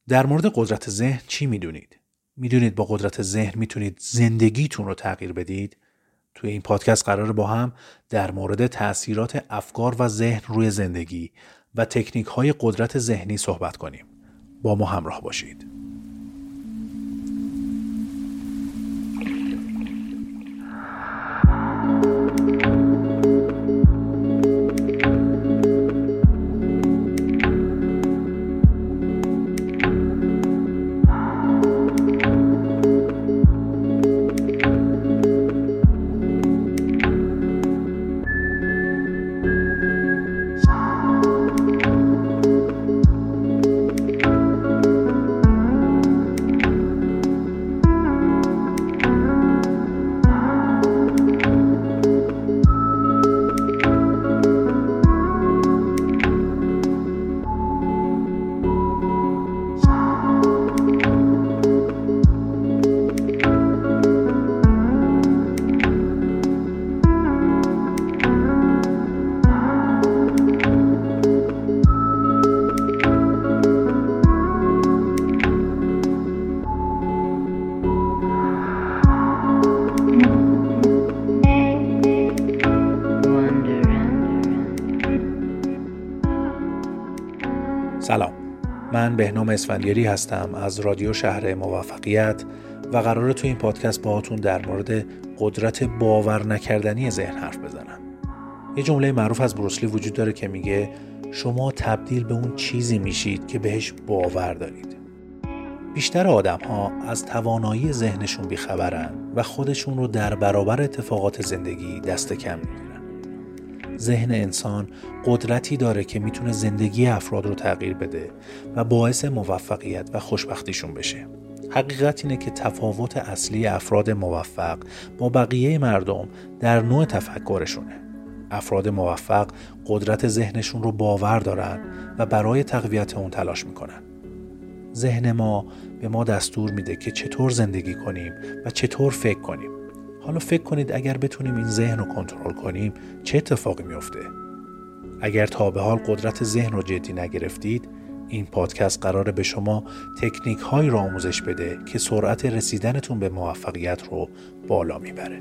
در مورد قدرت ذهن چی میدونید؟ میدونید با قدرت ذهن میتونید زندگیتون رو تغییر بدید؟ توی این پادکست قراره با هم در مورد تأثیرات افکار و ذهن روی زندگی و تکنیک‌های قدرت ذهنی صحبت کنیم. با ما همراه باشید. سلام، من بهنام اسفندیاری هستم از رادیو شهر موفقیت و قراره تو این پادکست باهاتون در مورد قدرت باور نکردنی ذهن حرف بزنم. یه جمله معروف از بروس لی وجود داره که میگه شما تبدیل به اون چیزی میشید که بهش باور دارید. بیشتر آدم‌ها از توانایی ذهنشون بیخبرن و خودشون رو در برابر اتفاقات زندگی دست کم میگیرن. ذهن انسان قدرتی داره که میتونه زندگی افراد رو تغییر بده و باعث موفقیت و خوشبختیشون بشه. حقیقت اینه که تفاوت اصلی افراد موفق با بقیه مردم در نوع تفکرشونه. افراد موفق قدرت ذهنشون رو باور دارن و برای تقویت اون تلاش میکنن. ذهن ما به ما دستور میده که چطور زندگی کنیم و چطور فکر کنیم. حالا فکر کنید اگر بتونیم این ذهن رو کنترل کنیم چه اتفاقی میفته؟ اگر تا به حال قدرت ذهن رو جدی نگرفتید، این پادکست قراره به شما تکنیک هایی رو آموزش بده که سرعت رسیدنتون به موفقیت رو بالا میبره.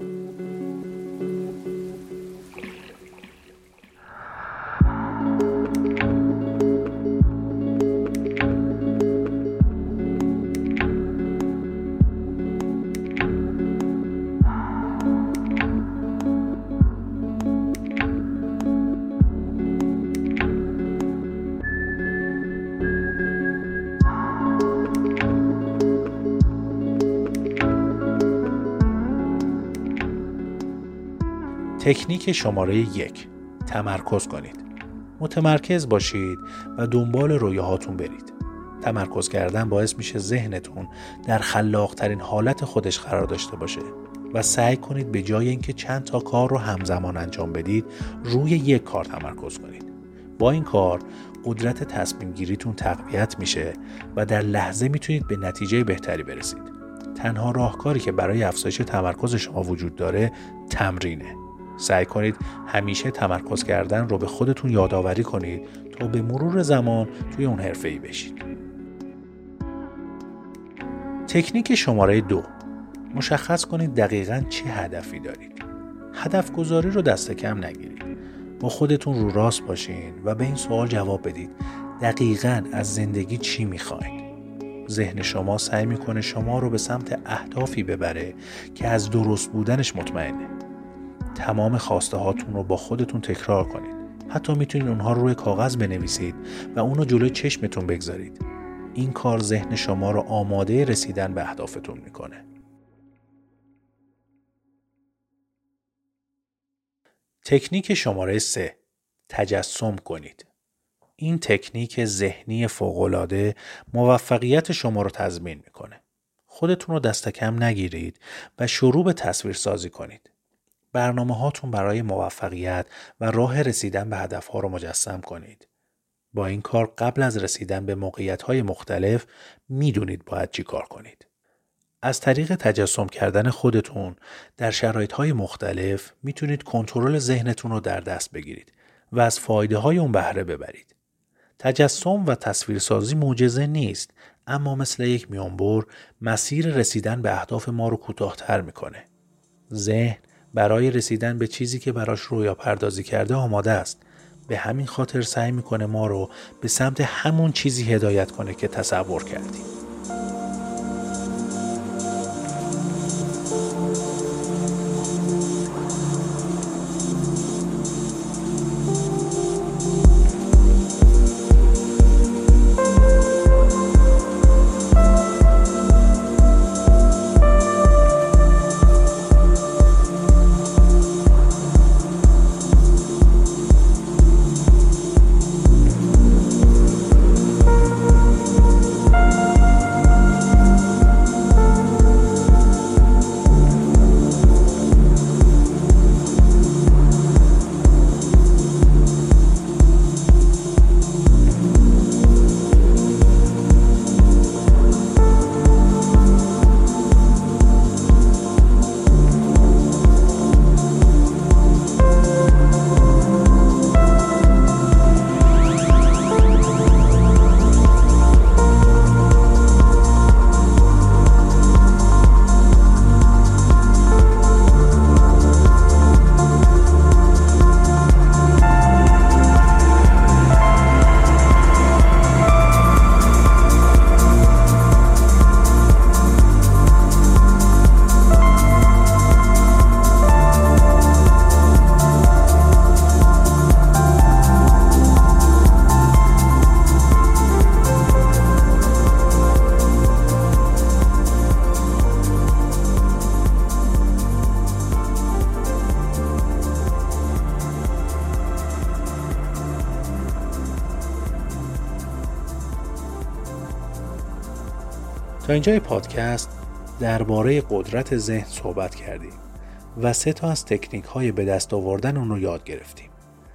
تکنیک شماره 1: تمرکز کنید. متمرکز باشید و دنبال رویاهاتون برید. تمرکز کردن باعث میشه ذهنتون در خلاق‌ترین حالت خودش قرار داشته باشه و سعی کنید به جای اینکه چند تا کار رو همزمان انجام بدید، روی یک کار تمرکز کنید. با این کار قدرت تصمیم گیریتون تقویت میشه و در لحظه میتونید به نتیجه بهتری برسید. تنها راهکاری که برای افزایش تمرکز شما وجود داره تمرینه. سعی کنید همیشه تمرکز کردن رو به خودتون یادآوری کنید تا به مرور زمان توی اون حرفه‌ای بشید. تکنیک شماره 2: مشخص کنید دقیقاً چه هدفی دارید. هدف گذاری رو دست کم نگیرید. با خودتون رو راست باشین و به این سوال جواب بدید: دقیقاً از زندگی چی میخواید؟ ذهن شما سعی میکنه شما رو به سمت اهدافی ببره که از درست بودنش مطمئنه. تمام خواسته هاتون رو با خودتون تکرار کنید. حتی میتونید اونها رو روی کاغذ بنویسید و اونو جلوی چشمتون بگذارید. این کار ذهن شما رو آماده رسیدن به اهدافتون میکنه. تکنیک شماره 3: تجسم کنید. این تکنیک ذهنی فوق‌العاده موفقیت شما رو تضمین میکنه. خودتون رو دست کم نگیرید و شروع به تصویر سازی کنید. برنامه هاتون برای موفقیت و راه رسیدن به هدف ها رو مجسم کنید. با این کار قبل از رسیدن به موقعیت های مختلف میدونید باید چی کار کنید. از طریق تجسم کردن خودتون در شرایط های مختلف میتونید کنترل ذهنتون رو در دست بگیرید و از فایده های اون بهره ببرید. تجسم و تصویرسازی معجزه نیست، اما مثل یک میانبر مسیر رسیدن به اهداف ما رو کوتاه‌تر میکنه. ذهن برای رسیدن به چیزی که براش رویا پردازی کرده آماده است. به همین خاطر سعی میکنه ما رو به سمت همون چیزی هدایت کنه که تصور کردیم. تا اینجای پادکست درباره قدرت ذهن صحبت کردیم و 3 از تکنیک‌های به دست آوردن اون رو یاد گرفتیم.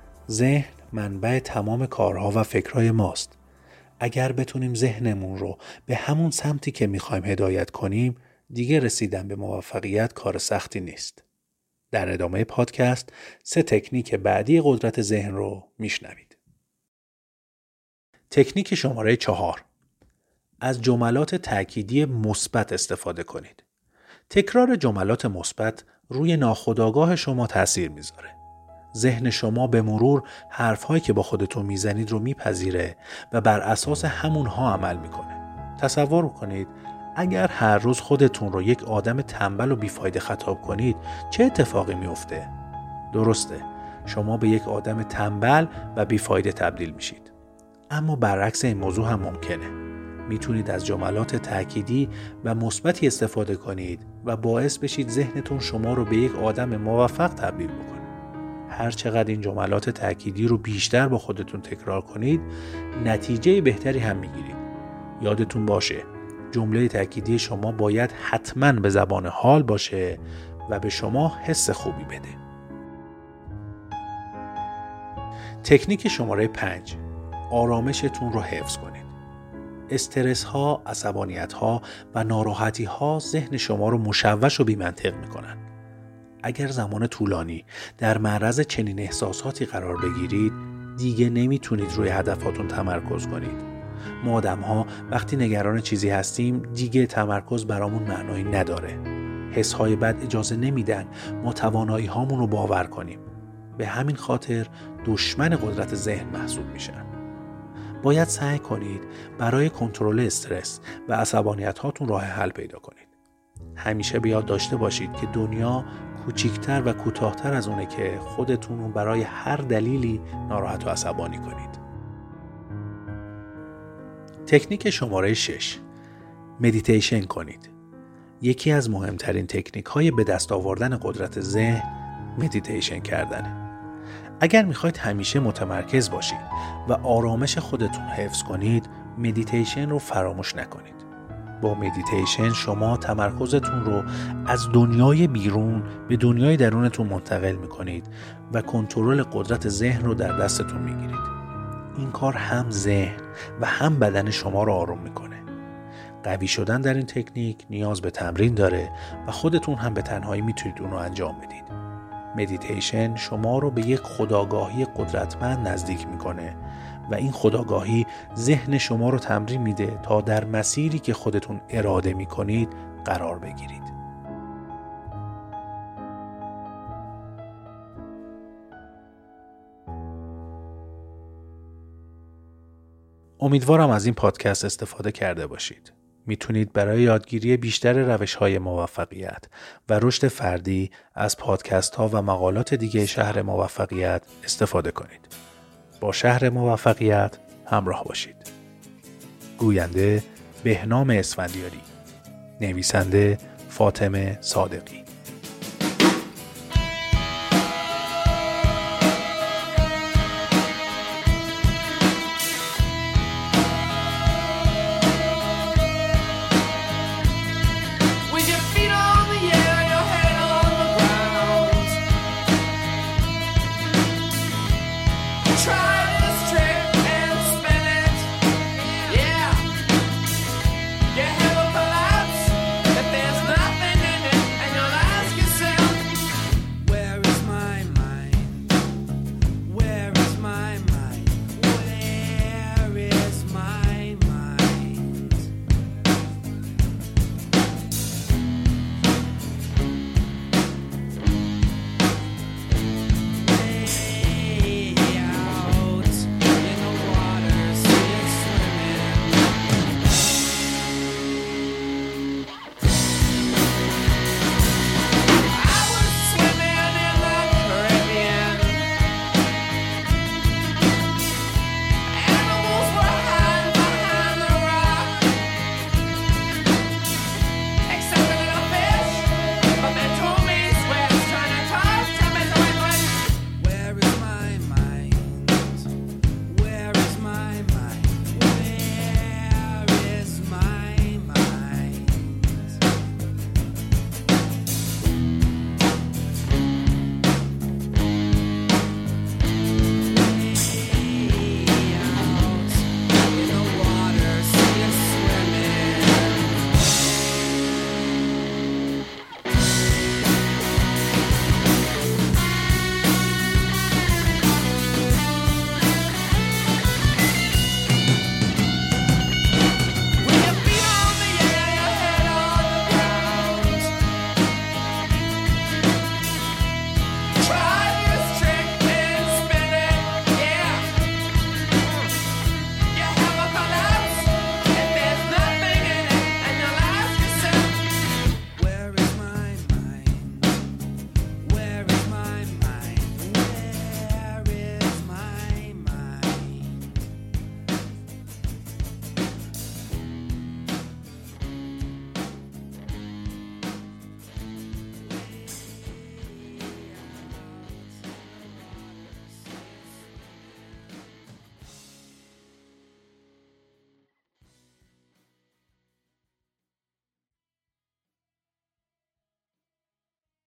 ذهن منبع تمام کارها و فکرهای ماست. اگر بتونیم ذهنمون رو به همون سمتی که می‌خوایم هدایت کنیم، دیگه رسیدن به موفقیت کار سختی نیست. در ادامه پادکست 3 تکنیک بعدی قدرت ذهن رو میشنوید. تکنیک شماره 4: از جملات تأکیدی مثبت استفاده کنید. تکرار جملات مثبت روی ناخودآگاه شما تأثیر میذاره. ذهن شما به مرور حرفهایی که با خودتون میزنید رو میپذیره و بر اساس همونها عمل میکنه. تصور کنید اگر هر روز خودتون رو یک آدم تنبل و بیفایده خطاب کنید، چه اتفاقی میفته؟ درسته، شما به یک آدم تنبل و بیفایده تبدیل میشید. اما برعکس این موضوع هم ممکنه. میتونید از جملات تأکیدی و مثبتی استفاده کنید و باعث بشید ذهنتون شما رو به یک آدم موفق تبدیل بکنه. هر چقدر این جملات تأکیدی رو بیشتر با خودتون تکرار کنید، نتیجه بهتری هم میگیرید. یادتون باشه، جمله تأکیدی شما باید حتما به زبان حال باشه و به شما حس خوبی بده. تکنیک شماره 5: آرامشتون رو حفظ کنید. استرس ها، عصبانیت ها و ناراحتی ها ذهن شما رو مشوش و بی‌منطق میکنن. اگر زمان طولانی در معرض چنین احساساتی قرار بگیرید، دیگه نمیتونید روی هدفاتون تمرکز کنید. ما آدم ها وقتی نگران چیزی هستیم، دیگه تمرکز برامون معنایی نداره. حس های بد اجازه نمیدن ما توانایی هامون رو باور کنیم. به همین خاطر دشمن قدرت ذهن محسوب میشن. باید سعی کنید برای کنترل استرس و عصبانیت هاتون راه حل پیدا کنید. همیشه به یاد داشته باشید که دنیا کوچیکتر و کوتاه‌تر از اونه که خودتون رو برای هر دلیلی ناراحت و عصبانی کنید. تکنیک شماره 6: مدیتیشن کنید. یکی از مهمترین تکنیک‌های به دست آوردن قدرت ذهن مدیتیشن کردنه. اگر میخواید همیشه متمرکز باشید و آرامش خودتون حفظ کنید، مدیتیشن رو فراموش نکنید. با مدیتیشن شما تمرکزتون رو از دنیای بیرون به دنیای درونتون منتقل میکنید و کنترل قدرت ذهن رو در دستتون میگیرید. این کار هم ذهن و هم بدن شما رو آروم میکنه. قوی شدن در این تکنیک نیاز به تمرین داره و خودتون هم به تنهایی میتونید اون رو انجام بدید. مدیتیشن شما رو به یک خودآگاهی قدرتمند نزدیک میکنه و این خودآگاهی ذهن شما رو تمرین میده تا در مسیری که خودتون اراده میکنید قرار بگیرید. امیدوارم از این پادکست استفاده کرده باشید. میتونید برای یادگیری بیشتر روش‌های موفقیت و رشد فردی از پادکست‌ها و مقالات دیگه شهر موفقیت استفاده کنید. با شهر موفقیت همراه باشید. گوینده بهنام اسفندیاری، نویسنده فاطمه صادقی.